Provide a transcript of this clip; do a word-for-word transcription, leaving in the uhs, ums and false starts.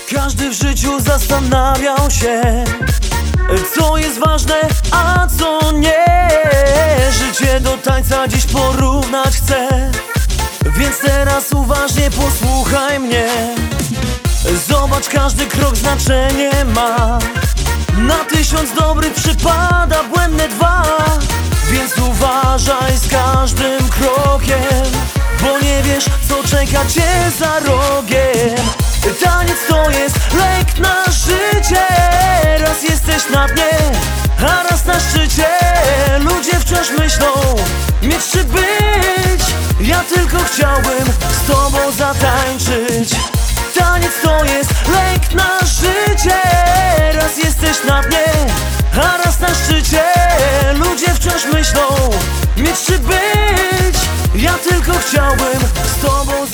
Każdy w życiu zastanawiał się, co jest ważne, a co nie. Życie do tańca dziś porównać chcę, więc teraz uważnie posłuchaj mnie. Zobacz, każdy krok znaczenie ma. Na tysiąc dobrych przypada błędne dwa. Więc uważaj z każdym krokiem, bo nie wiesz, co czeka cię za rogiem. Taniec to jest lek na życie. Raz jesteś na dnie, a raz na szczycie. Ludzie wciąż myślą, mieć czy być. Ja tylko chciałbym z tobą zatańczyć. Taniec to jest lek na życie. Raz jesteś na dnie, a raz na szczycie. Ludzie wciąż myślą, mieć czy być. Ja tylko chciałbym z tobą